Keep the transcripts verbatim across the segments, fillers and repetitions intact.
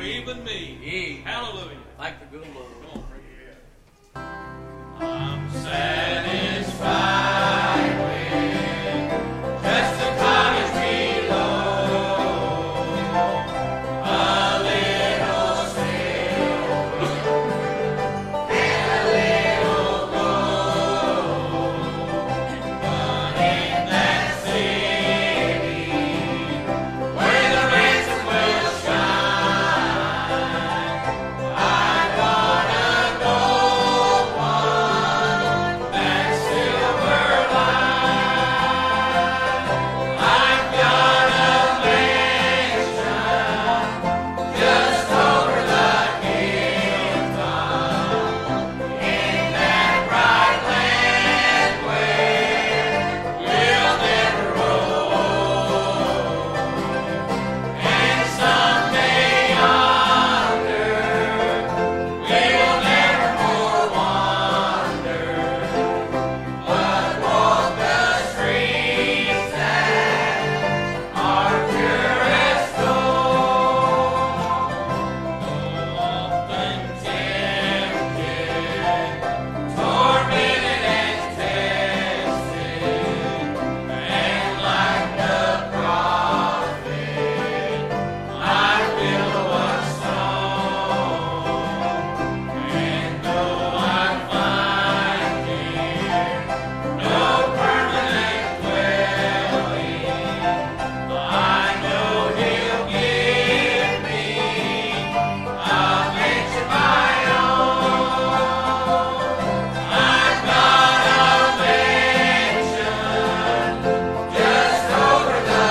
even me. Amen. Hallelujah. Thank the good Lord. Come on, I'm satisfied with just the cottage below, a little silver and a little gold. But in that city where the ransom will shine, I got a gold one, that silver line. I've got a mansion just over the hilltop in that bright land where we'll never grow old. And someday yonder we'll never more wander, but walk the streets that are pure as gold. Often tempted, tormented and tested, and like the prophet, I will was sown. And though I find here no permanent dwelling, I know He'll give me a mansion my own. I've got a mansion just over the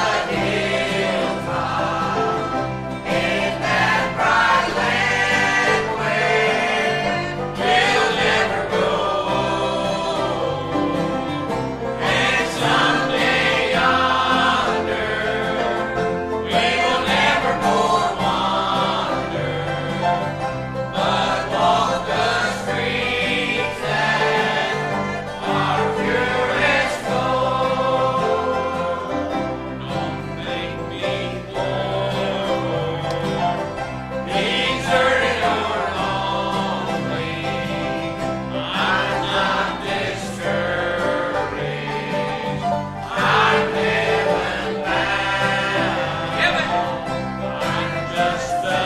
hilltop in that bright land where we'll never go old. And someday yonder we will never more wander, but walk the streets that are pure as gold. Don't make me Lord, deserted or lonely. I'm not discouraged. I'm heaven bound. I'm just a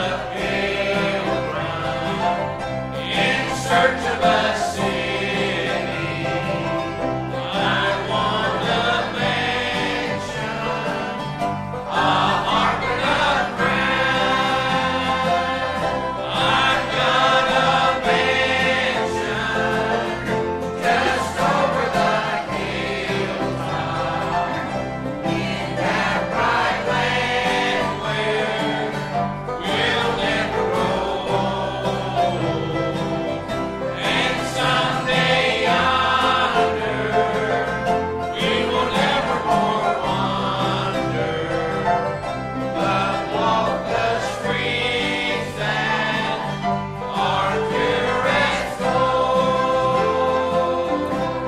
pilgrim in search of a city. I want a mansion, a harp and a crown. I've got a mansion just over the hilltop in that bright land where we'll never grow old. And someday yonder we will never more wander, but walk the streets that are pure as gold.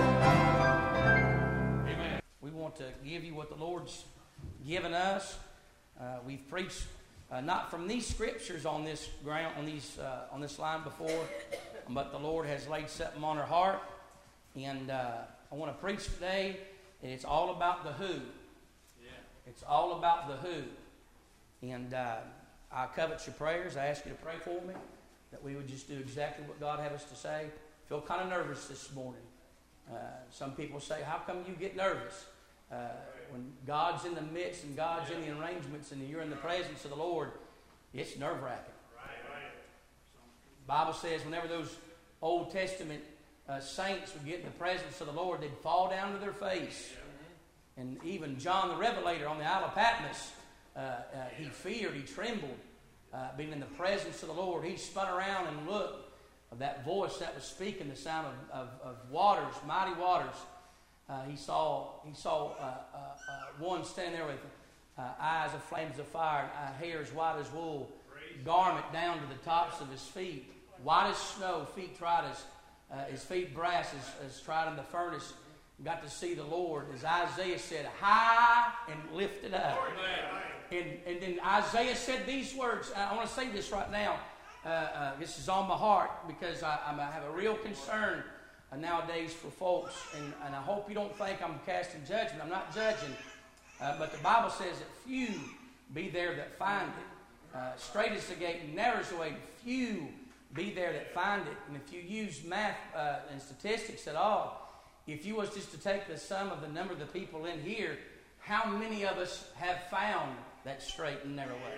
Amen. We want to give you what the Lord's given us. Uh, we've preached uh, not from these scriptures on this ground, on these, uh, on this line before, but the Lord has laid something on our heart, and uh, I want to preach today. And it's all about the who. Yeah. It's all about the who, and uh, I covet your prayers. I ask you to pray for me that we would just do exactly what God had us to say. Feel kind of nervous this morning. Uh, some people say, "How come you get nervous?" Uh, when God's in the midst and God's in the arrangements and you're in the presence of the Lord, it's nerve-wracking. The Bible says whenever those Old Testament uh, saints would get in the presence of the Lord, they'd fall down to their face. And even John the Revelator on the Isle of Patmos, uh, uh, he feared, he trembled, uh, being in the presence of the Lord. He spun around and looked of that voice that was speaking, the sound of, of, of waters, mighty waters. Uh, he saw he saw uh, uh, uh, one standing there with uh, eyes of flames of fire, uh, hair as white as wool, garment down to the tops of his feet, white as snow, feet tried as uh, his feet brass as, as tried in the furnace. Got to see the Lord, as Isaiah said, high and lifted up. and, and then Isaiah said these words. I want to say this right now. Uh, uh, this is on my heart because I, I'm, I have a real concern uh, nowadays for folks. And, and I hope you don't think I'm casting judgment. I'm not judging. Uh, but the Bible says that few be there that find it. Uh, straight is the gate and narrow is the way. Few be there that find it. And if you use math uh, and statistics at all, if you was just to take the sum of the number of the people in here, how many of us have found that straight and narrow way?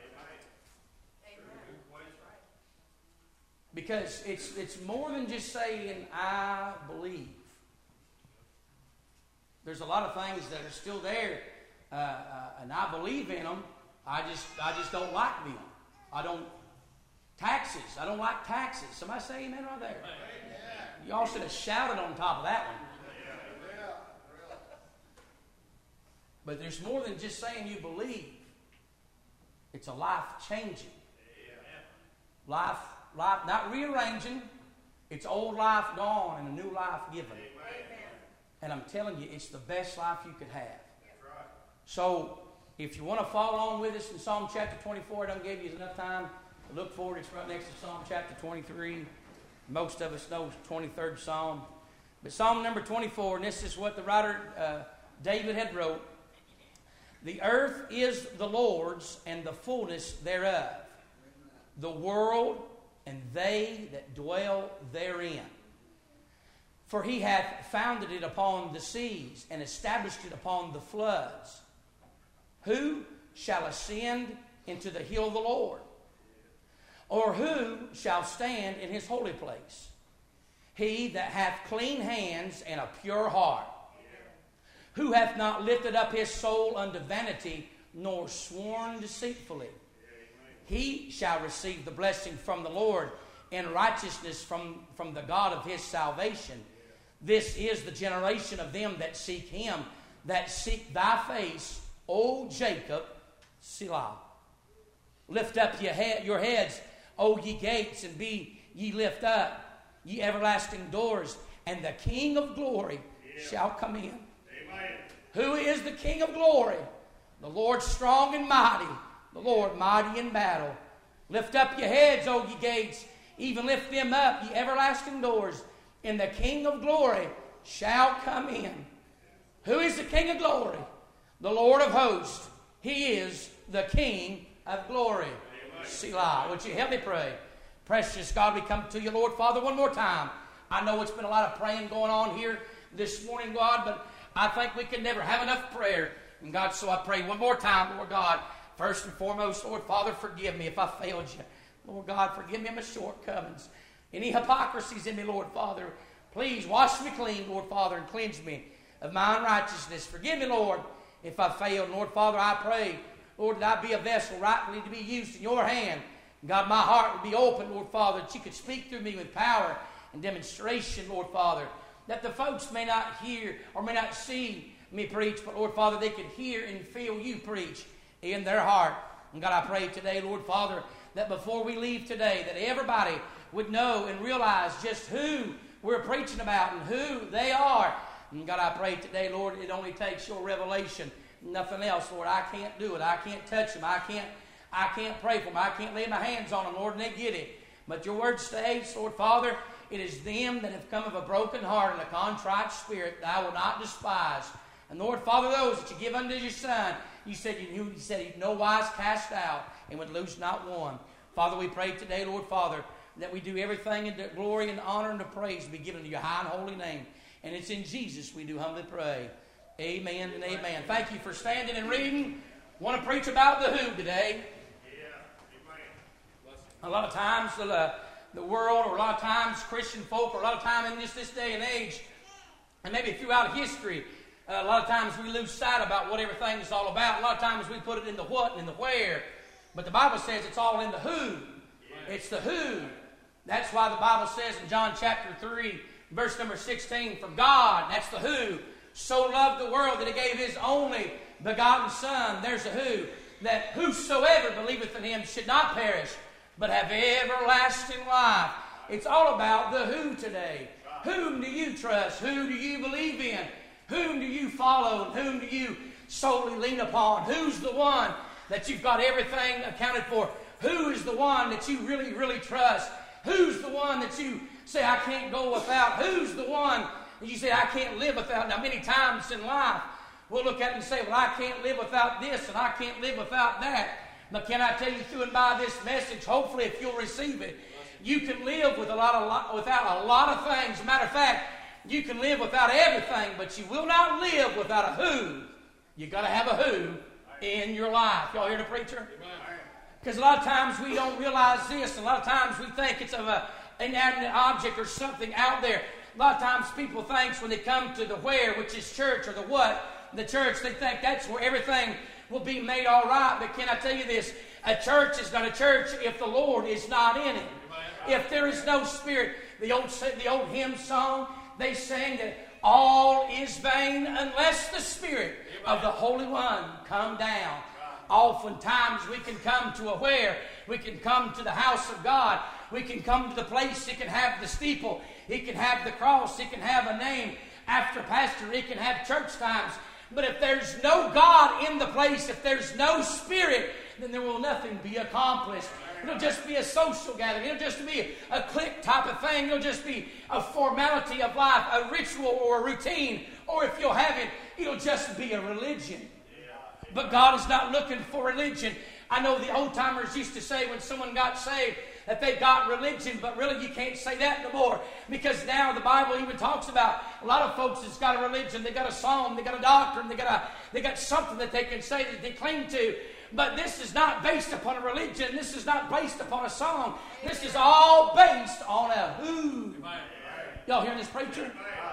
Because it's it's more than just saying, I believe. There's a lot of things that are still there, uh, uh, and I believe in them. I just I just don't like them. I don't taxes. I don't like taxes. Somebody say amen right there. Y'all should have shouted on top of that one. But there's more than just saying you believe. It's a life changing. Life, life not rearranging. It's old life gone and a new life given. And I'm telling you, it's the best life you could have. So, if you want to follow on with us in Psalm chapter twenty-four, I don't give you enough time to look forward. It's right next to Psalm chapter twenty-three. Most of us know twenty-third Psalm. But Psalm number twenty-four, and this is what the writer uh, David had wrote. The earth is the Lord's and the fullness thereof, the world and they that dwell therein. For he hath founded it upon the seas and established it upon the floods. Who shall ascend into the hill of the Lord? Or who shall stand in his holy place? He that hath clean hands and a pure heart, who hath not lifted up his soul unto vanity, nor sworn deceitfully. He shall receive the blessing from the Lord, and righteousness from, from the God of his salvation. This is the generation of them that seek him, that seek thy face, O Jacob, Selah. Lift up your, head, your heads, O ye gates, and be ye lift up, ye everlasting doors, and the King of glory yeah. shall come in. Amen. Who is the King of glory? The Lord strong and mighty, the Lord mighty in battle. Lift up your heads, O ye gates, even lift them up, ye everlasting doors, and the King of glory shall come in. Who is the King of glory? The Lord of hosts. He is the King of glory. Amen. Selah. Would you help me pray? Precious God, we come to you, Lord Father, one more time. I know it's been a lot of praying going on here this morning, God, but I think we can never have enough prayer. And God, so I pray one more time, Lord God, first and foremost, Lord Father, forgive me if I failed you. Lord God, forgive me my shortcomings. Any hypocrisies in me, Lord Father, please wash me clean, Lord Father, and cleanse me of my unrighteousness. Forgive me, Lord, if I failed. Lord Father, I pray, Lord, that I be a vessel rightly to be used in your hand. God, my heart would be open, Lord Father, that you could speak through me with power and demonstration, Lord Father, that the folks may not hear or may not see me preach, but Lord Father, they could hear and feel you preach in their heart. And God, I pray today, Lord Father, that before we leave today, that everybody would know and realize just who we're preaching about and who they are. And God, I pray today, Lord, it only takes your revelation, nothing else, Lord. I can't do it. I can't touch them. I can't I can't pray for them. I can't lay my hands on them, Lord, and they get it. But your word states, Lord Father, it is them that have come of a broken heart and a contrite spirit that I will not despise. And Lord Father, those that you give unto your Son, you said you knew, you said he'd no wise cast out and would lose not one. Father, we pray today, Lord Father, that we do everything in the glory and honor and the praise be given to your high and holy name. And it's in Jesus we do humbly pray. Amen and amen. Thank you for standing and reading. Want to preach about the who today. A lot of times the, uh, the world, or a lot of times Christian folk, or a lot of time in this, this day and age, and maybe throughout history, uh, a lot of times we lose sight about what everything is all about. A lot of times we put it in the what and in the where. But the Bible says it's all in the who. It's the who. That's why the Bible says in John chapter three, verse number sixteen, for God, that's the who, so loved the world that he gave his only begotten Son, there's the who, that whosoever believeth in him should not perish, but have everlasting life. It's all about the who today. Whom do you trust? Who do you believe in? Whom do you follow? And whom do you solely lean upon? Who's the one that you've got everything accounted for? Who is the one that you really, really trust? Who's the one that you say, I can't go without? Who's the one that you say, I can't live without? Now, many times in life, we'll look at it and say, well, I can't live without this and I can't live without that. But can I tell you through and by this message, hopefully if you'll receive it, you can live with a lot of without a lot of things. As a matter of fact, you can live without everything, but you will not live without a who. You got to have a who in your life. Y'all hear the preacher? Because a lot of times we don't realize this. And a lot of times we think it's of a inanimate object or something out there. A lot of times people think when they come to the where, which is church, or the what, the church, they think that's where everything will be made all right. But can I tell you this? A church is not a church if the Lord is not in it. If there is no Spirit. The old, the old hymn song, they sang that all is vain unless the Spirit of the Holy One come down. Oftentimes we can come to a where, we can come to the house of God, we can come to the place, it can have the steeple, it can have the cross, it can have a name after pastor, it can have church times. But if there's no God in the place, if there's no Spirit, then there will nothing be accomplished. It'll just be a social gathering. It'll just be a clique type of thing. It'll just be a formality of life, a ritual or a routine. Or if you'll have it, it'll just be a religion. But God is not looking for religion. I know the old timers used to say when someone got saved that they got religion, but really you can't say that no more, because now the Bible even talks about a lot of folks that's got a religion, they got a psalm, they got a doctrine, they got a they got something that they can say that they cling to. But this is not based upon a religion. This is not based upon a song. This is all based on a who. Y'all hearing this, preacher?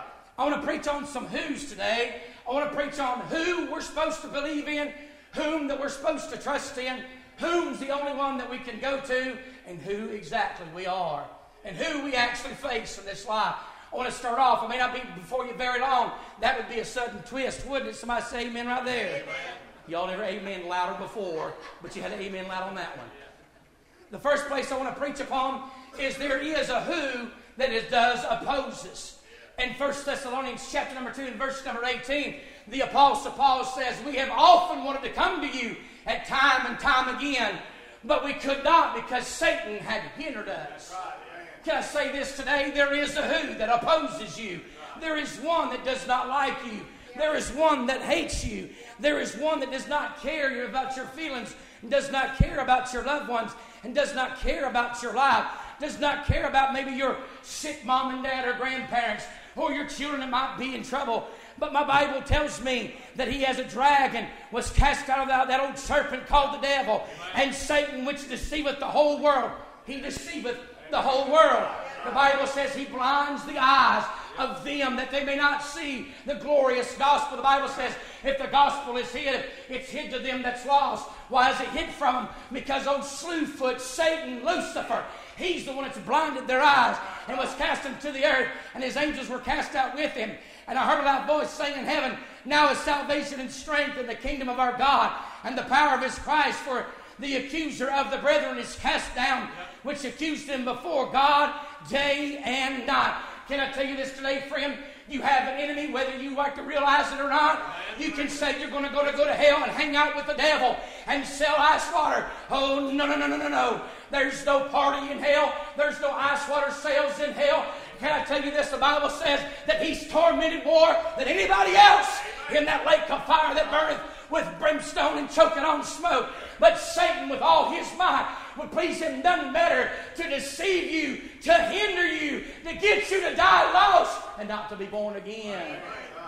I want to preach on some who's today. I want to preach on who we're supposed to believe in, whom that we're supposed to trust in, whom's the only one that we can go to, and who exactly we are, and who we actually face in this life. I want to start off. I may not be before you very long. That would be a sudden twist, wouldn't it? Somebody say amen right there. Amen. Y'all never amen louder before, but you had to amen loud on that one. The first place I want to preach upon is there is a who that it does oppose us. In First Thessalonians chapter number two and verse number eighteen, the Apostle Paul says, we have often wanted to come to you at time and time again, but we could not because Satan had hindered us. Can I say this today? There is a who that opposes you. There is one that does not like you. There is one that hates you. There is one that does not care about your feelings, and does not care about your loved ones, and does not care about your life, does not care about maybe your sick mom and dad or grandparents, or your children that might be in trouble. But my Bible tells me that he has a dragon, was cast out of that, that old serpent called the devil, and Satan, which deceiveth the whole world. He deceiveth the whole world. The Bible says he blinds the eyes of them that they may not see the glorious gospel. The Bible says if the gospel is hid, it's hid to them that's lost. Why is it hid from them? Because old slewfoot, Satan, Lucifer, he's the one that's blinded their eyes and was cast them to the earth, and his angels were cast out with him. And I heard a loud voice saying in heaven, now is salvation and strength in the kingdom of our God and the power of his Christ, for the accuser of the brethren is cast down, which accused them before God day and night. Can I tell you this today, friend? You have an enemy, whether you like to realize it or not. You can say you're going to go to go to hell and hang out with the devil and sell ice water. Oh, no, no, no, no, no, no. There's no party in hell. There's no ice water sales in hell. Can I tell you this? The Bible says that he's tormented more than anybody else in that lake of fire that burneth with brimstone and choking on smoke. But Satan, with all his might, would please him none better to deceive you, to hinder you, to get you to die lost and not to be born again.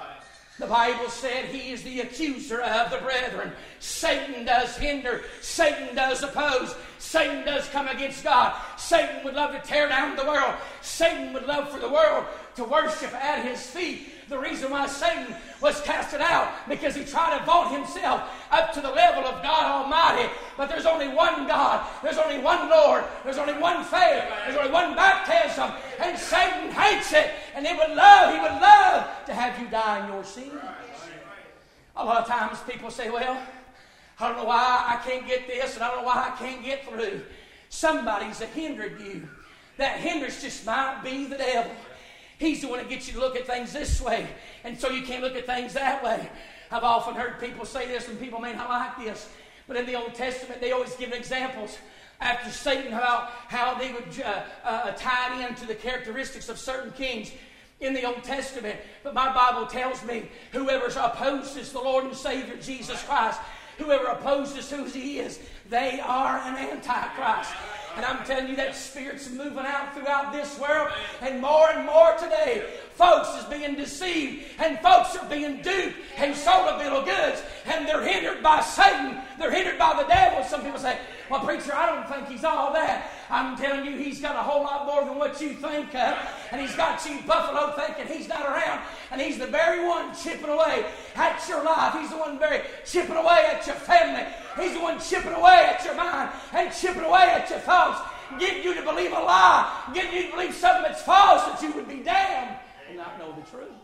The Bible said he is the accuser of the brethren. Satan does hinder. Satan does oppose. Satan does come against God. Satan would love to tear down the world. Satan would love for the world to worship at his feet. The reason why Satan was casted out, because he tried to vault himself up to the level of God Almighty. But there's only one God. There's only one Lord. There's only one faith. There's only one baptism. And Satan hates it. And he would love, he would love to have you die in your sins. A lot of times people say, well, I don't know why I can't get this, and I don't know why I can't get through. Somebody's hindered you. That hindrance just might be the devil. He's the one that gets you to look at things this way, and so you can't look at things that way. I've often heard people say this, and people may not like this, But in the Old Testament, they always give examples after Satan about how they would uh, uh, tie it into the characteristics of certain kings in the Old Testament. But my Bible tells me whoever opposes the Lord and Savior Jesus Christ, whoever opposes who He is, they are an antichrist. And I'm telling you, that spirit's moving out throughout this world. And more and more today, folks is being deceived. And folks are being duped and sold a bill of goods. And they're hindered by Satan. They're hindered by the devil. Some people say, well, preacher, I don't think he's all that. I'm telling you, he's got a whole lot more than what you think of. And he's got you, Buffalo, thinking he's not around. And he's the very one chipping away at your life. He's the one very chipping away at your family. He's the one chipping away at your mind and chipping away at your thoughts, getting you to believe a lie, getting you to believe something that's false, that you would be damned and not know the truth.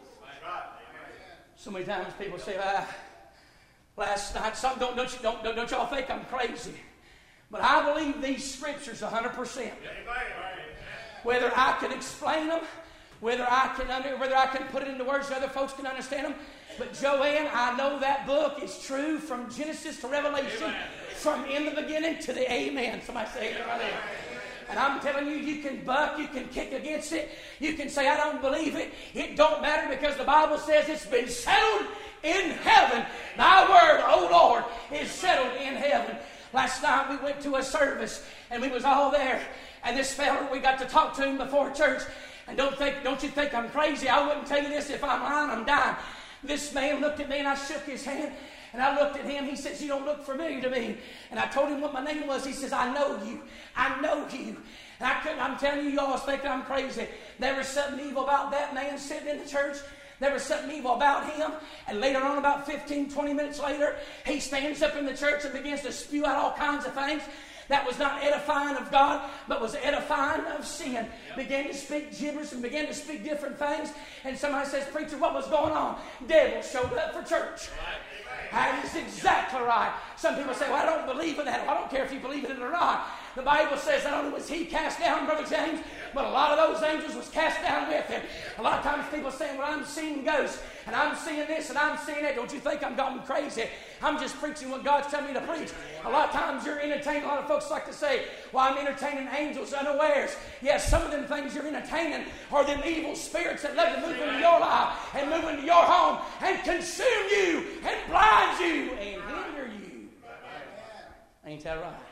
So many times people say, ah, last night, some don't, don't, you, don't, don't, don't y'all think I'm crazy. But I believe these scriptures one hundred percent. Whether I can explain them, whether I can under, whether I can put it into words so other folks can understand them. But Joanne, I know that book is true from Genesis to Revelation, amen. From in the beginning to the amen. Somebody say it right there. And I'm telling you, you can buck, you can kick against it, you can say, I don't believe it. It don't matter, because the Bible says it's been settled in heaven. Thy word, O Lord, is settled in heaven. Last night we went to a service and we was all there. And this fella, we got to talk to him before church. And don't think, don't you think I'm crazy? I wouldn't tell you this if I'm lying, I'm dying. This man looked at me and I shook his hand. And I looked at him. He says, you don't look familiar to me. And I told him what my name was. He says, I know you. I know you. And I couldn't, I'm telling you, you all think I'm crazy. There was something evil about that man sitting in the church. There was something evil about him. And later on, about fifteen, twenty minutes later, he stands up in the church and begins to spew out all kinds of things that was not edifying of God, but was edifying of sin. Yep. Began to speak gibberish and began to speak different things. And somebody says, preacher, what was going on? Devil showed up for church. Right. That is exactly right. Some people say, well, I don't believe in that. Well, I don't care if you believe in it or not. The Bible says not only was he cast down, Brother James, but a lot of those angels was cast down with him. A lot of times people say, well, I'm seeing ghosts, and I'm seeing this, and I'm seeing that. Don't you think I'm going crazy? I'm just preaching what God's telling me to preach. A lot of times you're entertaining. A lot of folks like to say, well, I'm entertaining angels unawares. Yes, some of them things you're entertaining are them evil spirits that love to move into your life and move into your home and consume you and blind you and hinder you. Ain't that right?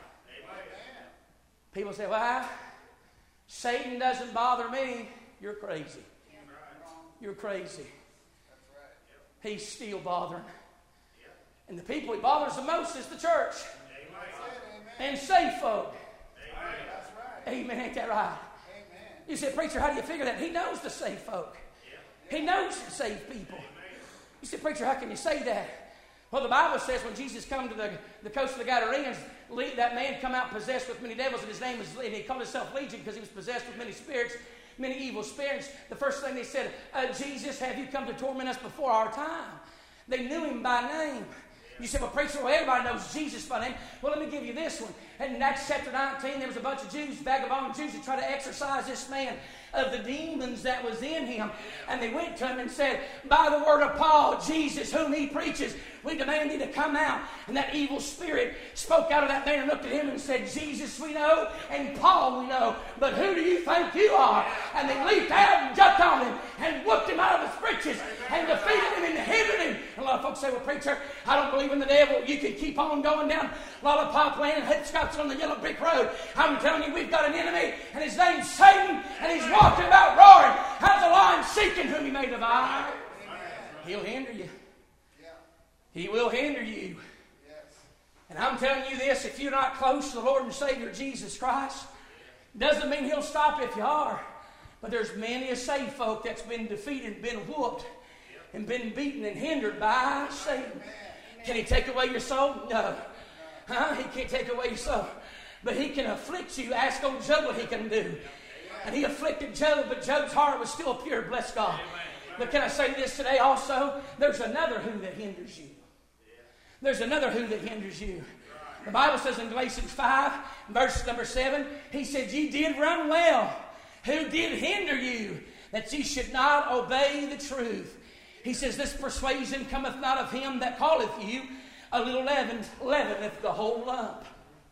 People say, well, Satan doesn't bother me. You're crazy. You're crazy. He's still bothering. And the people he bothers the most is the church. And saved folk. Amen. Ain't that right? You say, preacher, how do you figure that? He knows the saved folk. He knows the saved people. You say, preacher, how can you say that? Well, the Bible says when Jesus come to the, the coast of the Gadarenes, that man come out possessed with many devils, and his name was, and he called himself Legion because he was possessed with many spirits, many evil spirits. The first thing they said, uh, Jesus, have you come to torment us before our time? They knew him by name. You say, well, preacher, well, everybody knows Jesus by name. Well, let me give you this one. In Acts chapter nineteen, there was a bunch of Jews, vagabond Jews, that tried to exorcise this man of the demons that was in him. And they went to him and said, by the word of Paul, Jesus, whom he preaches, we demand thee to come out. And that evil spirit spoke out of that man and looked at him and said, Jesus we know, and Paul we know, but who do you think you are? And they leaped out and jumped on him and whooped him out of his breeches and defeated him and hindered him. And a lot of folks say, well, preacher, I don't believe in the devil. You can keep on going down Lollipop Lane and Hitchcock's on the yellow brick road. I'm telling you, we've got an enemy, and his name's Satan, and he's walking about roaring as a lion seeking whom he may devour. He'll hinder you. He will hinder you. And I'm telling you this, if you're not close to the Lord and Savior Jesus Christ, doesn't mean he'll stop if you are. But there's many a saved folk that's been defeated, been whooped, and been beaten and hindered by Satan. Can he take away your soul? No. Huh? He can't take away your soul. But he can afflict you. Ask old Job what he can do. And he afflicted Job, but Job's heart was still pure, bless God. But can I say this today also? There's another who that hinders you. There's another who that hinders you. The Bible says in Galatians five, verse number seven, he said, ye did run well. Who did hinder you, that ye should not obey the truth? He says, this persuasion cometh not of him that calleth you, A little leaven leaveneth the whole lump.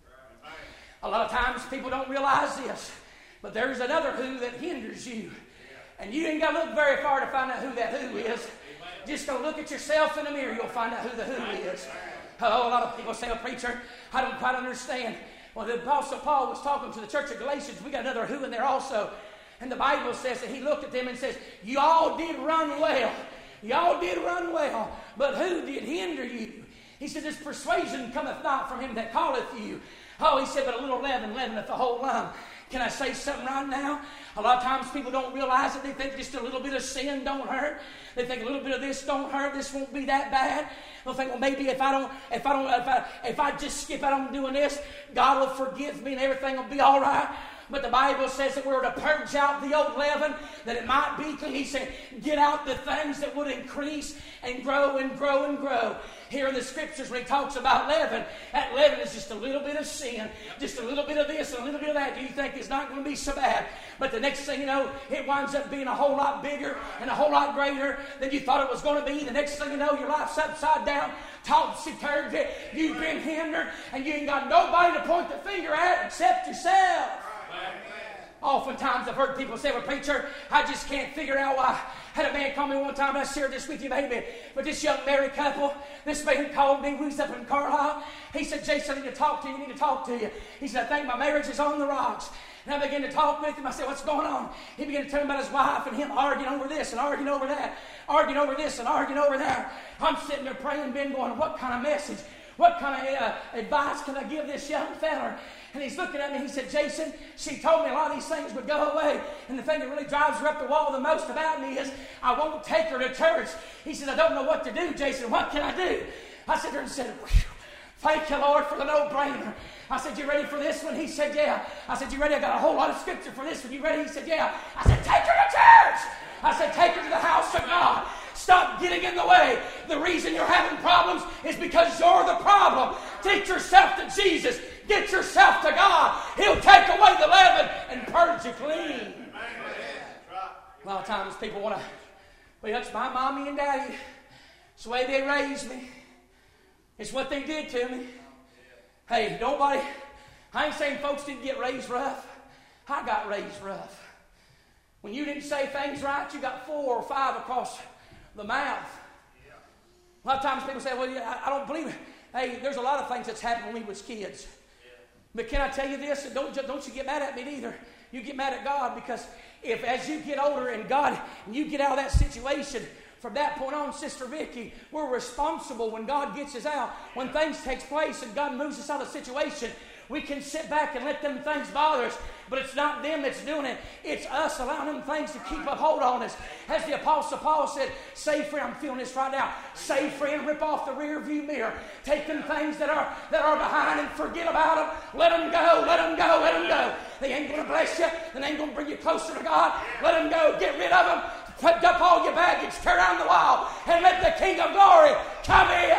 A lot of times people don't realize this, but there's another who that hinders you. And you ain't got to look very far to find out who that who is. Just go look at yourself in the mirror, you'll find out who the who is. Oh, a lot of people say, well, preacher, I don't quite understand. Well, the Apostle Paul was talking to the church of Galatians. We got another who in there also. And the Bible says that he looked at them and says, you all did run well. You all did run well. But who did hinder you? He said, this persuasion cometh not from him that calleth you. Oh, he said, but a little leaven leaveneth the whole lump. Can I say something right now? A lot of times people don't realize it. They think just a little bit of sin don't hurt. They think a little bit of this don't hurt. This won't be that bad. They'll think, well, maybe if I don't, if I don't, if I, if I just skip out on doing this, God will forgive me and everything will be all right. But the Bible says that we're to purge out the old leaven, that it might be clean. He said, get out the things that would increase and grow and grow and grow. Here in the scriptures when he talks about leaven, that leaven is just a little bit of sin, just a little bit of this and a little bit of that. Do you think it's not going to be so bad? But the next thing you know, it winds up being a whole lot bigger and a whole lot greater than you thought it was going to be. The next thing you know, your life's upside down, topsy-turvy. You've been hindered, and you ain't got nobody to point the finger at except yourself. Oftentimes I've heard people say, well, preacher, I just can't figure out why. I had a man call me one time, and I shared this with you maybe, but this young married couple, this man called me, we was up in Carlisle. He said, Jason, I need to talk to you, I need to talk to you. He said, I think my marriage is on the rocks. And I began to talk with him. I said, what's going on? He began to tell me about his wife and him arguing over this and arguing over that, arguing over this and arguing over that. I'm sitting there praying, Ben, going, what kind of message, what kind of uh, advice can I give this young fella? And he's looking at me, he said, Jason, she told me a lot of these things would go away. And the thing that really drives her up the wall the most about me is I won't take her to church. He said, I don't know what to do, Jason. What can I do? I sat there and said, thank you, Lord, for the no-brainer. I said, you ready for this one? He said, yeah. I said, you ready? I got a whole lot of scripture for this one. You ready? He said, yeah. I said, take her to church. I said, take her to the house of God. Stop getting in the way. The reason you're having problems is because you're the problem. Take yourself to Jesus. Get yourself to God. He'll take away the leaven and purge you clean. A lot of times people want to, well, that's my mommy and daddy. It's the way they raised me. It's what they did to me. Hey, nobody, I ain't saying folks didn't get raised rough. I got raised rough. When you didn't say things right, you got four or five across the mouth. A lot of times people say, well, yeah, I don't believe it. Hey, there's a lot of things that's happened when we was kids. But can I tell you this? Don't, don't you get mad at me either. You get mad at God, because if as you get older and God, and you get out of that situation, from that point on, Sister Vicky, we're responsible when God gets us out. When things take place and God moves us out of the situation, we can sit back and let them things bother us. But it's not them that's doing it. It's us allowing them things to keep a hold on us. As the Apostle Paul said, say, friend, I'm feeling this right now. Say, friend, rip off the rear view mirror. Take them things that are that are behind and forget about them. Let them go, let them go, let them go. They ain't going to bless you. They ain't going to bring you closer to God. Let them go. Get rid of them. Put up all your baggage. Turn around the wall and let the King of Glory come in.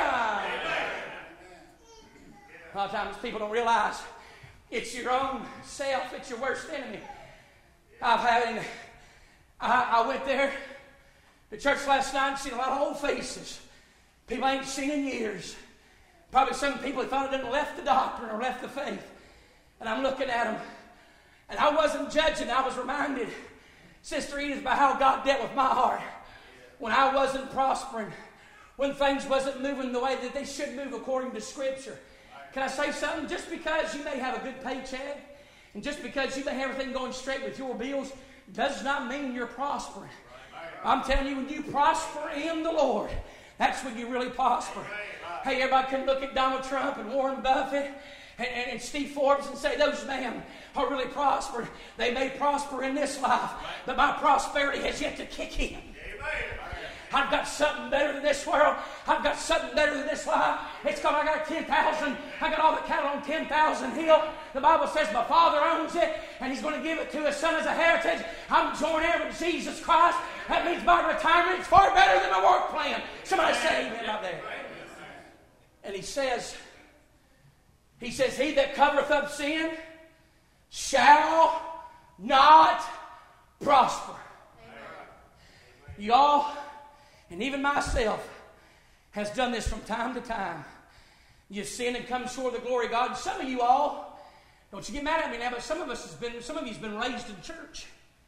A lot of times people don't realize it's your own self. It's your worst enemy. I've had, I, I went there to church last night and seen a lot of old faces. People I ain't seen in years. Probably some people that thought I didn't left the doctrine or left the faith. And I'm looking at them. And I wasn't judging. I was reminded, Sister Edith, about how God dealt with my heart. When I wasn't prospering. When things wasn't moving the way that they should move according to Scripture. Can I say something? Just because you may have a good paycheck, and just because you may have everything going straight with your bills, does not mean you're prospering. I'm telling you, when you prosper in the Lord, that's when you really prosper. Hey, everybody can look at Donald Trump and Warren Buffett and, and, and Steve Forbes and say, those men are really prospered. They may prosper in this life, but my prosperity has yet to kick in. I've got something better than this world. I've got something better than this life. It's called, I got ten thousand. I got all the cattle on ten thousand hill. The Bible says my Father owns it, and He's going to give it to His Son as a heritage. I'm joint heir with Jesus Christ. That means my retirement is far better than my work plan. Somebody say amen out there. And He says, He says, He that covereth up sin shall not prosper. Y'all, and even myself has done this from time to time. You sin and come short of the glory of God. Some of you all, don't you get mad at me now, but some of us has been, some of you's been raised in church.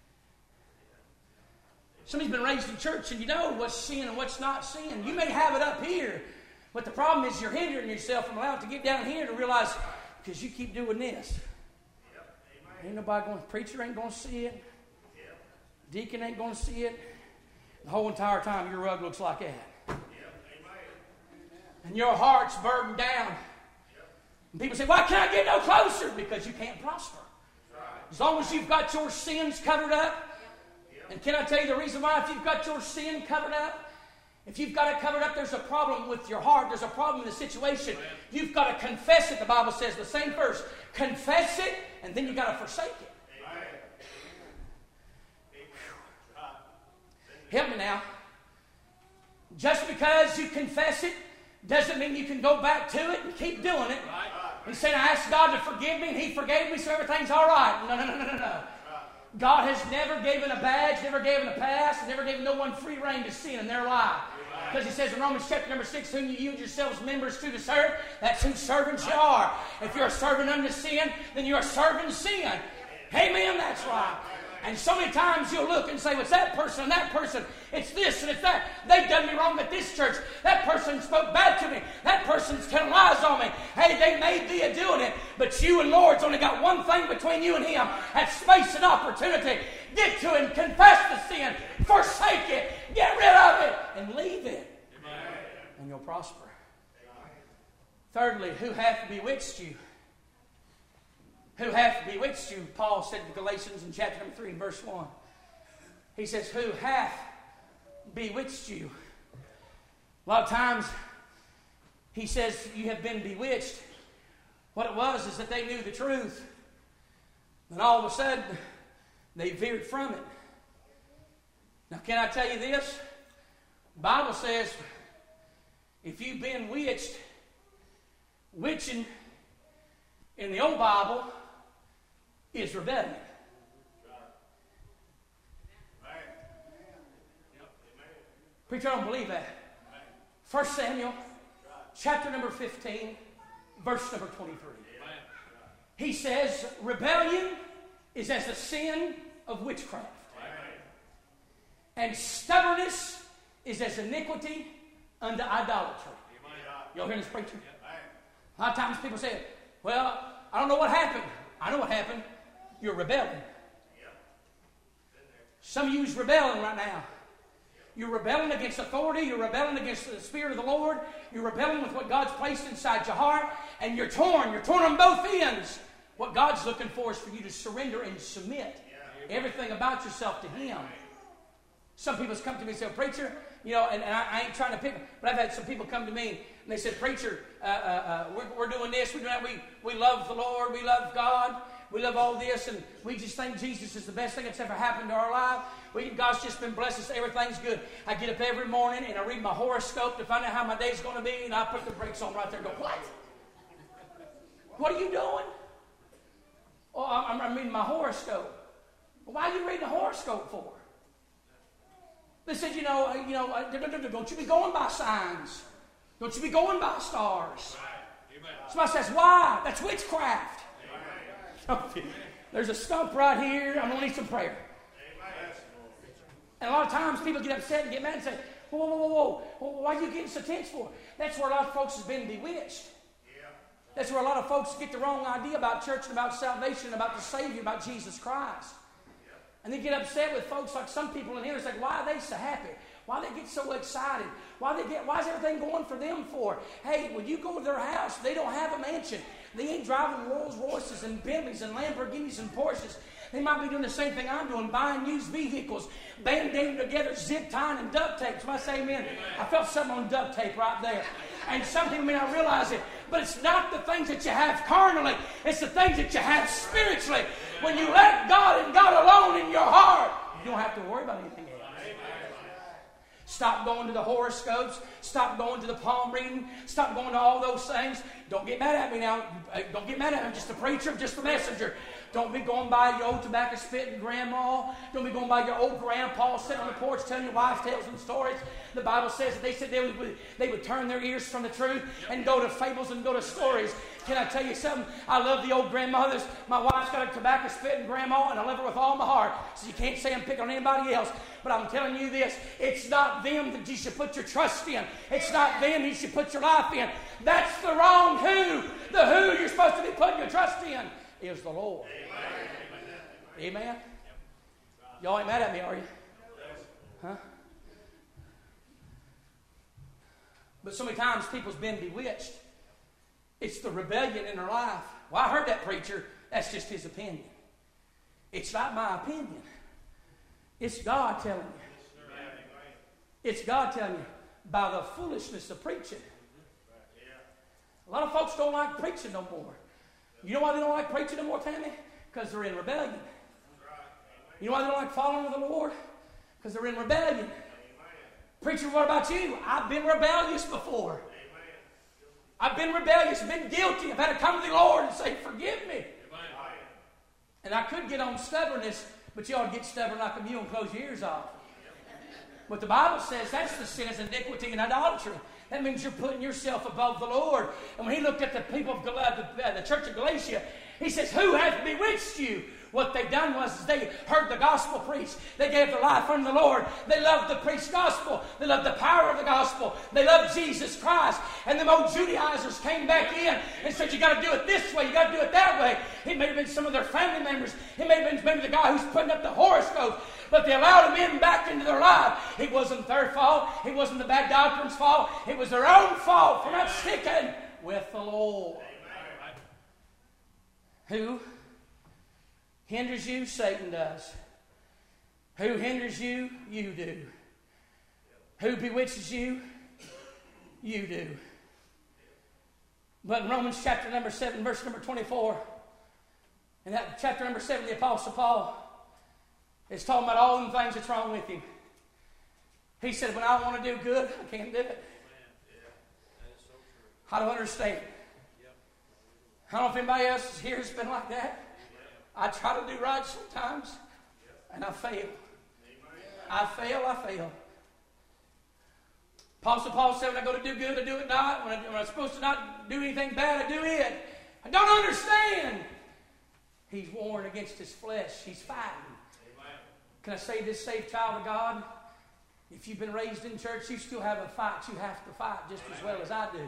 Some of you's been raised in church and you know what's sin and what's not sin. You may have it up here, but the problem is you're hindering yourself from allowing it to get down here to realize because you keep doing this. Ain't nobody going, preacher ain't going to see it. Deacon ain't going to see it. The whole entire time your rug looks like that. And your heart's burdened down. And people say, why can't I get no closer? Because you can't prosper. As long as you've got your sins covered up. And can I tell you the reason why? If you've got your sin covered up, if you've got it covered up, there's a problem with your heart. There's a problem in the situation. You've got to confess it. The Bible says the same verse. Confess it, and then you've got to forsake it. Help me now. Just because you confess it doesn't mean you can go back to it and keep doing it. And saying, I asked God to forgive me and He forgave me so everything's all right. No, no, no, no, no, no. God has never given a badge, never given a pass, never given no one free reign to sin in their life. Because He says in Romans chapter number six, whom you yield yourselves members to to serve, that's whose servants you are. If you're a servant unto sin, then you're serving sin. Amen, that's right. And so many times you'll look and say, well, it's that person and that person. It's this and it's that. They've done me wrong at this church. That person spoke bad to me. That person's telling lies on me. Hey, they made thee a doing it. But you and Lord's only got one thing between you and Him. That's space and opportunity. Get to Him. Confess the sin. Forsake it. Get rid of it. And leave it. Amen. And you'll prosper. Amen. Thirdly, who hath bewitched you? Who hath bewitched you? Paul said to Galatians in chapter number three and verse one. He says, who hath bewitched you? A lot of times he says you have been bewitched. What it was is that they knew the truth. And all of a sudden they veered from it. Now can I tell you this? The Bible says if you've been witched, witching in the old Bible is rebellion. Preacher, I don't believe that. First Samuel, chapter number fifteen, verse number twenty-three. He says, rebellion is as the sin of witchcraft. And stubbornness is as iniquity unto idolatry. Y'all hearing this, preacher? A lot of times people say, well, I don't know what happened. I know what happened. You're rebelling. Some of you is rebelling right now. You're rebelling against authority. You're rebelling against the Spirit of the Lord. You're rebelling with what God's placed inside your heart. And you're torn. You're torn on both ends. What God's looking for is for you to surrender and submit everything about yourself to Him. Some people come to me and say, preacher, you know, and, and I, I ain't trying to pick, but I've had some people come to me and they said, preacher, uh, uh, uh, we're, we're doing this, we're doing that. We, we love the Lord, we love God, we love all this, and we just think Jesus is the best thing that's ever happened to our life. We, God's just been blessed us, everything's good. I get up every morning and I read my horoscope to find out how my day's going to be, and I put the brakes on right there and go, what? What are you doing? Oh, I'm, I'm reading my horoscope. Well, why are you reading the horoscope for? They said, you know, uh, you know, uh, don't you be going by signs. Don't you be going by stars. Right. Somebody says, why? That's witchcraft. Amen. There's a stump right here. I'm going to need some prayer. Amen. And a lot of times people get upset and get mad and say, whoa, whoa, whoa, whoa, whoa, why are you getting so tense for? That's where a lot of folks have been bewitched. Yeah. That's where a lot of folks get the wrong idea about church and about salvation, about the Savior, about Jesus Christ. And they get upset with folks like some people in here. It's like, why are they so happy? Why they get so excited? Why they get? Why is everything going for them for? Hey, when you go to their house, they don't have a mansion. They ain't driving Rolls Royces and Bentleys and Lamborghinis and Porsches. They might be doing the same thing I'm doing, buying used vehicles, band-aiding together, zip tying and duct tape. Somebody say amen. I felt something on duct tape right there. And some people may not realize it, but it's not the things that you have carnally. It's the things that you have spiritually. When you let God and God alone in your heart, you don't have to worry about anything else. Stop Stop going to the horoscopes. Stop going to the palm reading. Stop going to all those things. Don't get mad at me now. Don't get mad at me. I'm just a preacher. I'm just a messenger. Don't be going by your old tobacco spitting grandma. Don't be going by your old grandpa sitting on the porch telling your wife tales and stories. The Bible says that they said they would, they would turn their ears from the truth and go to fables and go to stories. Can I tell you something? I love the old grandmothers. My wife's got a tobacco spitting grandma, and I love her with all my heart. So you can't say I'm picking on anybody else. But I'm telling you this, it's not them that you should put your trust in. It's not them you should put your life in. That's the wrong who. The who you're supposed to be putting your trust in is the Lord. Amen? Amen? Y'all ain't mad at me, are you? Huh? But so many times people's been bewitched. It's the rebellion in their life. Well, I heard that preacher. That's just his opinion. It's not my opinion. It's God telling you. It's God telling you by the foolishness of preaching. A lot of folks don't like preaching no more. You know why they don't like preaching no more, Tammy? Because they're in rebellion. You know why they don't like following the Lord? Because they're in rebellion. Preacher, what about you? I've been rebellious before. I've been rebellious, been guilty. I've had to come to the Lord and say, forgive me. And I could get on stubbornness, but you ought to get stubborn like a mule and close your ears off. But the Bible says that's the sin is iniquity and idolatry. That means you're putting yourself above the Lord. And when he looked at the people of Gal- the, uh, the church of Galatia, he says, who hath bewitched you? What they done was they heard the gospel preached. They gave their life unto the Lord. They loved the preached gospel. They loved the power of the gospel. They loved Jesus Christ. And the old Judaizers came back in and said, you got to do it this way. You got to do it that way. It may have been some of their family members. It may have been maybe the guy who's putting up the horoscope. But they allowed him in back into their life. It wasn't their fault. It wasn't the bad doctrine's fault. It was their own fault for not sticking with the Lord. Who hinders you? Satan does. Who hinders you? You do. Who bewitches you? You do. But in Romans chapter number seven, verse number twenty-four, in that chapter number seven, the Apostle Paul is talking about all the things that's wrong with him. He said, when I want to do good, I can't do it. I don't understand. I don't know if anybody else here has been like that. I try to do right sometimes, and I fail. I fail, I fail. Apostle Paul said, when I go to do good, I do it not. When, I, when I'm supposed to not do anything bad, I do it. I don't understand. He's warring against his flesh. He's fighting. Can I say this, saved child of God? If you've been raised in church, you still have a fight you have to fight just as well as I do.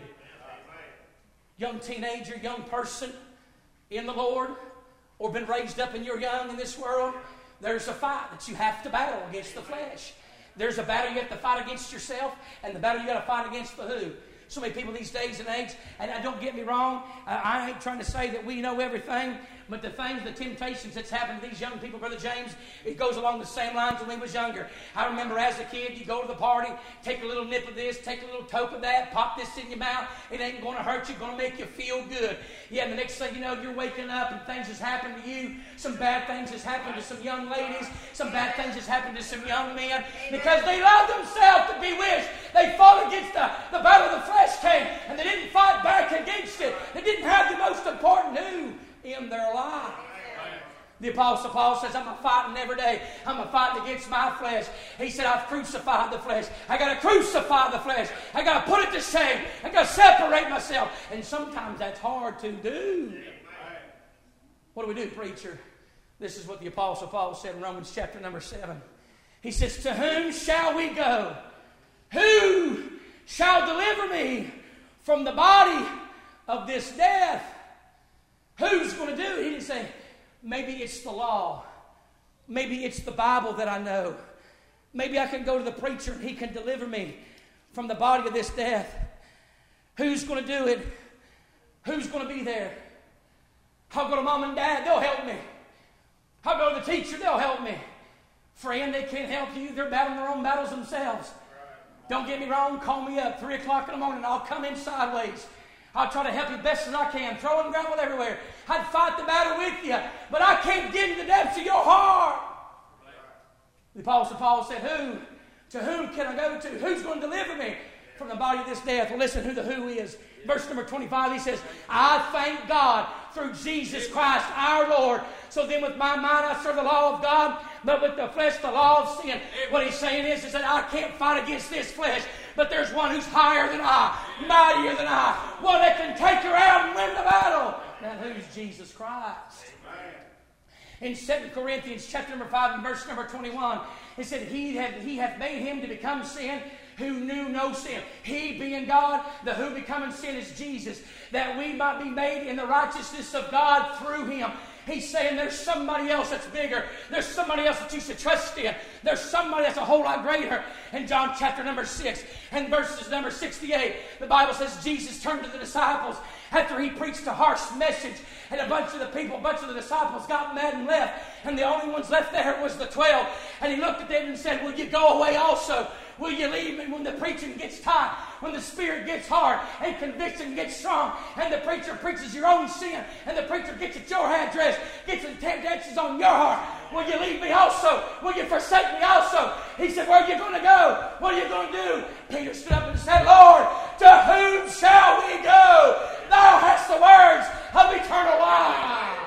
Young teenager, young person in the Lord, or been raised up and you're young in this world, there's a fight that you have to battle against the flesh. There's a battle you have to fight against yourself, and the battle you got to fight against the who. So many people these days and age, and don't get me wrong, I ain't trying to say that we know everything, but the things, the temptations that's happened to these young people, Brother James, it goes along the same lines when we was younger. I remember as a kid, you go to the party, take a little nip of this, take a little toke of that, pop this in your mouth. It ain't going to hurt you, going to make you feel good. Yeah, and the next thing you know, you're waking up and things has happened to you. Some bad things has happened to some young ladies. Some bad things has happened to some young men because they love themselves to bewitch. They fought against the, the battle of the flesh came, and they didn't fight back against it. They didn't have the most important who in their life. The Apostle Paul says, I'm a fighting every day. I'm a fighting against my flesh. He said, I've crucified the flesh. I got to crucify the flesh. I got to put it to shame. I got to separate myself. And sometimes that's hard to do. What do we do, preacher? This is what the Apostle Paul said in Romans chapter number seven. He says, to whom shall we go? Who shall deliver me from the body of this death? Who's going to do it? He didn't say, maybe it's the law. Maybe it's the Bible that I know. Maybe I can go to the preacher and he can deliver me from the body of this death. Who's going to do it? Who's going to be there? I'll go to mom and dad. They'll help me. I'll go to the teacher. They'll help me. Friend, they can't help you. They're battling their own battles themselves. Don't get me wrong. Call me up three o'clock in the morning. I'll come in sideways. I'll try to help you best as I can. Throwing gravel everywhere. I'd fight the battle with you. But I can't get in the depths of your heart. The Apostle Paul said, who? To whom can I go to? Who's going to deliver me from the body of this death? Well, listen who the who is. Verse number twenty-five, he says, I thank God through Jesus Christ our Lord. So then with my mind I serve the law of God, but with the flesh the law of sin. What he's saying is, is that I can't fight against this flesh, but there's one who's higher than I, mightier than I, one that can take her out and win the battle. Now who's Jesus Christ? In Second Corinthians chapter number five and verse number twenty-one, it said, He hath, he hath made him to become sin who knew no sin. He being God, the who becoming sin is Jesus, that we might be made in the righteousness of God through him. He's saying there's somebody else that's bigger. There's somebody else that you should trust in. There's somebody that's a whole lot greater. In John chapter number six and verses number sixty-eight, the Bible says Jesus turned to the disciples after he preached a harsh message, and a bunch of the people, a bunch of the disciples got mad and left, and the only ones left there was the twelve. And he looked at them and said, will you go away also? Will you leave me when the preaching gets tight, when the spirit gets hard, and conviction gets strong, and the preacher preaches your own sin, and the preacher gets at your address, gets the temptations on your heart? Will you leave me also? Will you forsake me also? He said, where are you going to go? What are you going to do? Peter stood up and said, Lord, to whom shall we go? Thou hast the words of eternal life.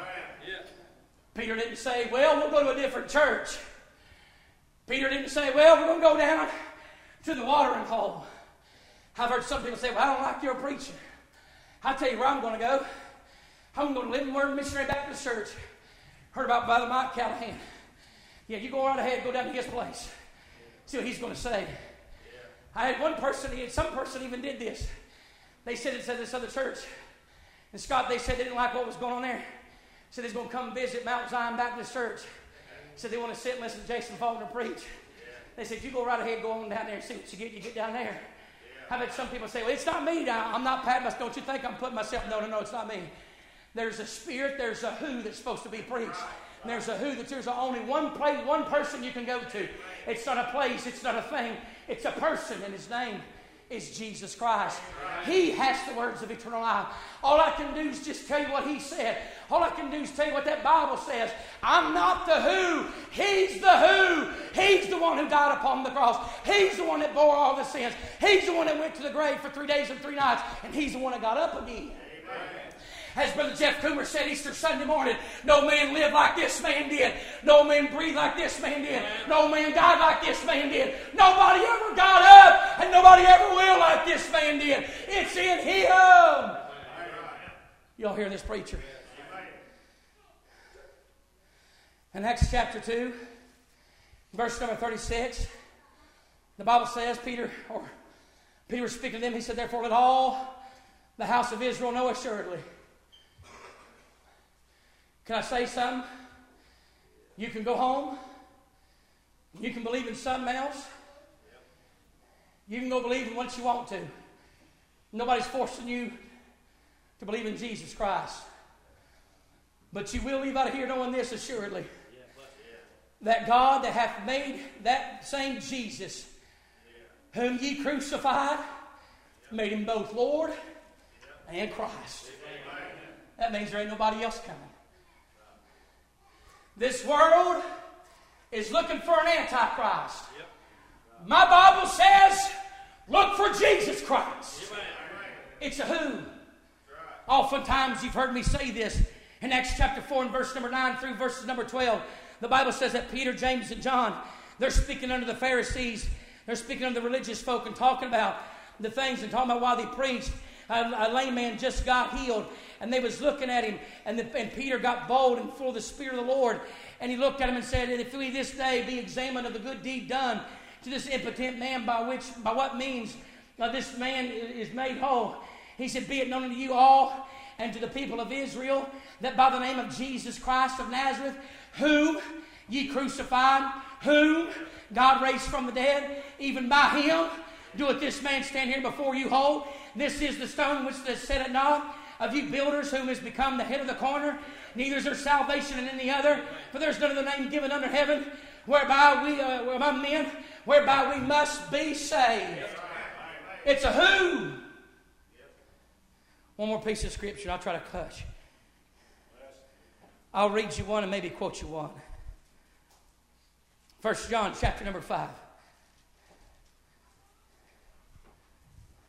Peter didn't say, well, we'll go to a different church. Peter didn't say, well, we're going to go down to the watering hole. I've heard some people say, well, I don't like your preaching. I'll tell you where I'm going to go. I'm going to Living Word Missionary Baptist Church. Heard about Brother Mike Callahan. Yeah, you go right ahead, go down to his place. See what he's going to say. I had one person, some person even did this. They said it's at this other church. And Scott, they said they didn't like what was going on there. Said they're going to come visit Mount Zion Baptist Church. Said they want to sit and listen to Jason Faulkner preach. They said, you go right ahead, go on down there and see what you get. You get down there. I've had some people say, well, it's not me now. I'm not patting myself. Don't you think I'm putting myself? No, no, no, it's not me. There's a spirit, there's a who that's supposed to be preached. And there's a who that there's only one place, one person you can go to. It's not a place, it's not a thing. It's a person, and his name is Jesus Christ. He has the words of eternal life. All I can do is just tell you what he said. All I can do is tell you what that Bible says. I'm not the who. He's the who. He's the one who died upon the cross. He's the one that bore all the sins. He's the one that went to the grave for three days and three nights. And he's the one that got up again. Amen. As Brother Jeff Coomer said Easter Sunday morning, no man lived like this man did. No man breathed like this man did. No man died like this man did. Nobody ever got up, and nobody ever will like this man did. It's in him. Y'all hear this preacher? In Acts chapter two, verse number thirty-six, the Bible says, Peter, or Peter was speaking to them, he said, therefore let all the house of Israel know assuredly. Can I say something? You can go home. You can believe in something else. You can go believe in what you want to. Nobody's forcing you to believe in Jesus Christ. But you will leave out of here knowing this assuredly. That God that hath made that same Jesus, whom ye crucified, made him both Lord and Christ. That means there ain't nobody else coming. This world is looking for an antichrist. Yep. My Bible says, look for Jesus Christ. Amen. It's a who. Right. Oftentimes you've heard me say this in Acts chapter four and verse number nine through verses number twelve. The Bible says that Peter, James, and John, they're speaking under the Pharisees. They're speaking under the religious folk and talking about the things and talking about why they preached. A, a lame man just got healed, and they was looking at him, and, the, and Peter got bold and full of the Spirit of the Lord, and he looked at him and said, if we this day be examined of the good deed done to this impotent man, by which, by what means uh, this man is made whole, he said, be it known unto you all and to the people of Israel, that by the name of Jesus Christ of Nazareth, whom ye crucified, whom God raised from the dead, even by him doeth this man stand here before you whole. This is the stone which is set at naught of you builders, whom has become the head of the corner. Neither is there salvation in any other, for there's none other name given under heaven, whereby we, uh, among men, whereby we must be saved. It's a who. One more piece of scripture, I'll try to hush. I'll read you one and maybe quote you one. First John chapter number five.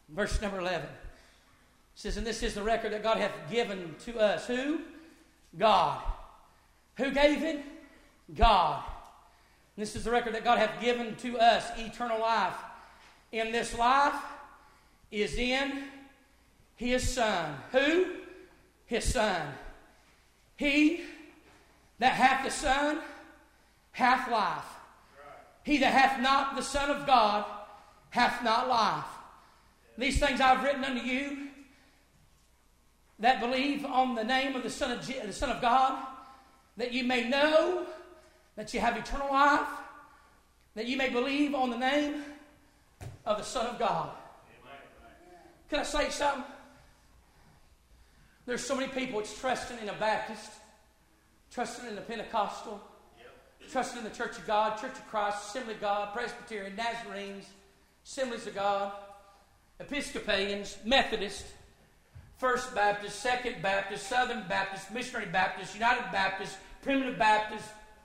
Verse number eleven. It says, and this is the record that God hath given to us. Who? God. Who gave it? God. And this is the record that God hath given to us, eternal life. In this life is in His Son. Who? His Son. He that hath the Son hath life. He that hath not the Son of God hath not life. These things I've written unto you that believe on the name of the Son of, Je- the Son of God, that you may know that you have eternal life, that you may believe on the name of the Son of God. Can I say something? There's so many people that's trusting in a Baptist, trusting in a Pentecostal, trusting in the Church of God, Church of Christ, Assembly of God, Presbyterian, Nazarenes, Assemblies of God, Episcopalians, Methodists, First Baptist, Second Baptist, Southern Baptist, Missionary Baptist, United Baptist, Primitive Baptist.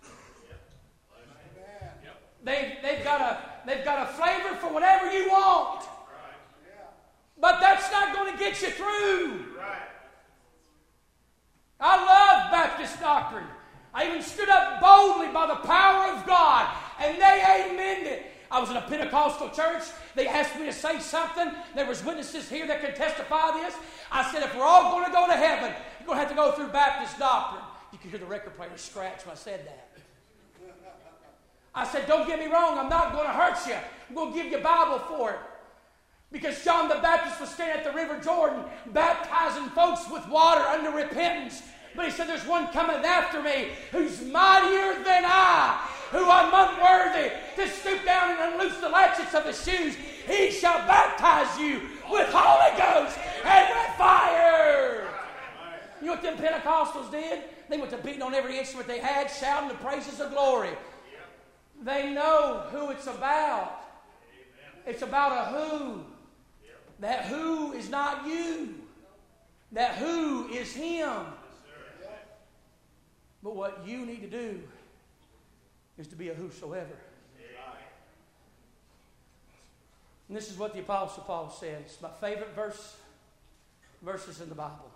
They've, they've, got a, they've got a flavor for whatever you want. But that's not going to get you through. I love Baptist doctrine. I even stood up boldly by the power of God, and they amened it. I was in a Pentecostal church. They asked me to say something. There was witnesses here that could testify this. I said, if we're all going to go to heaven, you're going to have to go through Baptist doctrine. You could hear the record player scratch when I said that. I said, don't get me wrong. I'm not going to hurt you. I'm going to give you a Bible for it. Because John the Baptist was standing at the River Jordan baptizing folks with water unto repentance. But he said, there's one coming after me who's mightier than I, who I'm unworthy to stoop down and unloose the latchets of his shoes. He shall baptize you with Holy Ghost and with fire. You know what them Pentecostals did? They went to beating on every instrument they had, shouting the praises of glory. They know who it's about. It's about a who. That who is not you. That who is Him. But what you need to do is to be a whosoever. And this is what the Apostle Paul said. It's my favorite verse, verses in the Bible.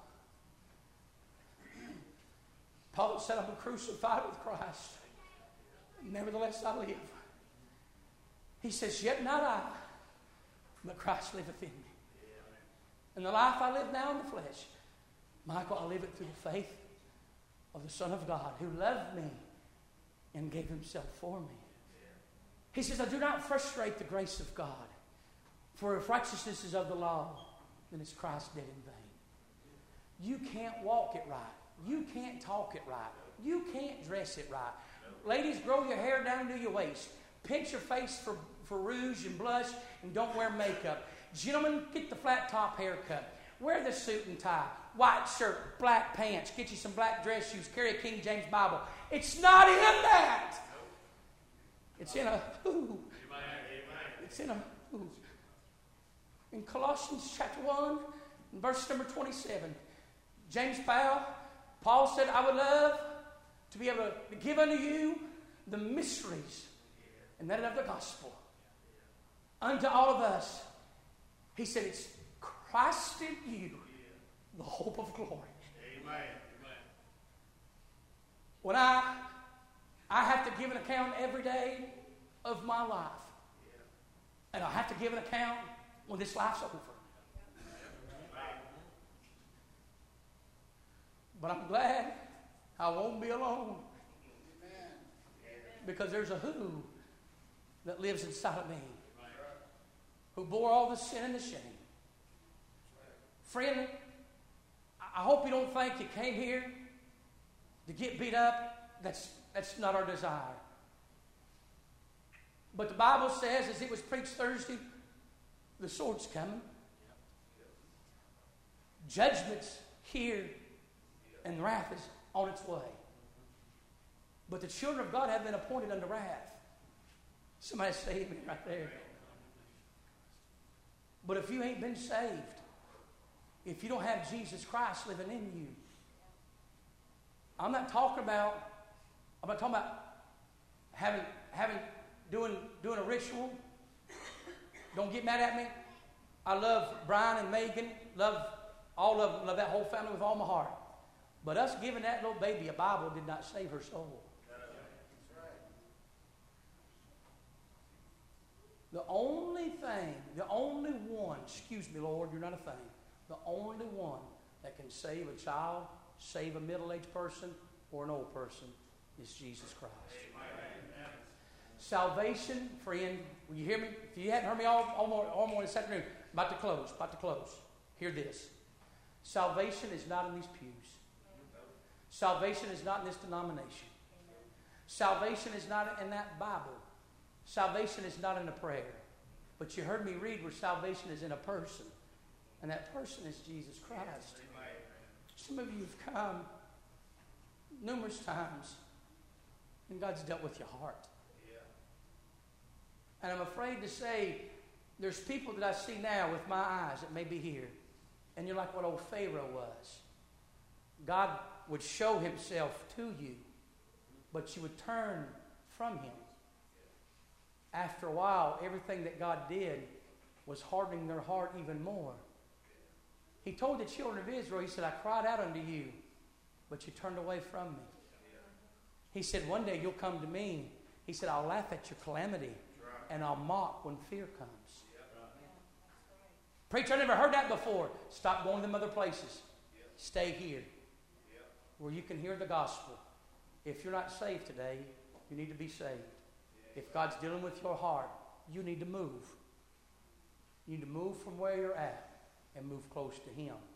Paul said, I'm crucified with Christ. Nevertheless I live. He says, yet not I, but Christ liveth in me. And the life I live now in the flesh, Michael, I live it through the faith of the Son of God, who loved me and gave Himself for me. He says, I do not frustrate the grace of God. For if righteousness is of the law, then is Christ dead in vain. You can't walk it right. You can't talk it right. You can't dress it right. Ladies, grow your hair down to your waist. Pinch your face for, for rouge and blush, and don't wear makeup. Gentlemen, get the flat top haircut. Wear the suit and tie. White shirt, black pants. Get you some black dress shoes. Carry a King James Bible. It's not in that. It's in a who. It's in a who. In Colossians chapter one, verse number twenty-seven, James Powell, Paul said, I would love to be able to give unto you the mysteries and that of the gospel. Unto all of us. He said, it's Christ in you, the hope of glory. Amen. When I, I have to give an account every day of my life. And I have to give an account when this life's over. But I'm glad I won't be alone. Because there's a who that lives inside of me, who bore all the sin and the shame. Friend, I hope you don't think you came here to get beat up. That's, that's not our desire. But the Bible says, as it was preached Thursday, the sword's coming. Judgment's here, and wrath is on its way. But the children of God have been appointed unto wrath. Somebody say amen right there. But if you ain't been saved, if you don't have Jesus Christ living in you, I'm not talking about, I'm not talking about having, having, doing, doing a ritual. Don't get mad at me. I love Brian and Megan. Love all of them. Love that whole family with all my heart. But us giving that little baby a Bible did not save her soul. The only thing, the only one, excuse me, Lord, you're not a thing. The only one that can save a child, save a middle-aged person, or an old person is Jesus Christ. Amen. Salvation, friend, will you hear me? If you hadn't heard me all, all, morning, all morning this afternoon, about to close, about to close. Hear this. Salvation is not in these pews. Salvation is not in this denomination. Salvation is not in that Bible. Salvation is not in a prayer. But you heard me read where salvation is in a person. And that person is Jesus Christ. Some of you have come numerous times and God's dealt with your heart. And I'm afraid to say there's people that I see now with my eyes that may be here. And you're like what old Pharaoh was. God would show himself to you, but you would turn from him. After a while, everything that God did was hardening their heart even more. He told the children of Israel, he said, I cried out unto you, but you turned away from me. He said, one day you'll come to me. He said, I'll laugh at your calamity, and I'll mock when fear comes. Preacher, I never heard that before. Stop going to them other places. Stay here, where you can hear the gospel. If you're not saved today, you need to be saved. If God's dealing with your heart, you need to move. You need to move from where you're at and move close to him.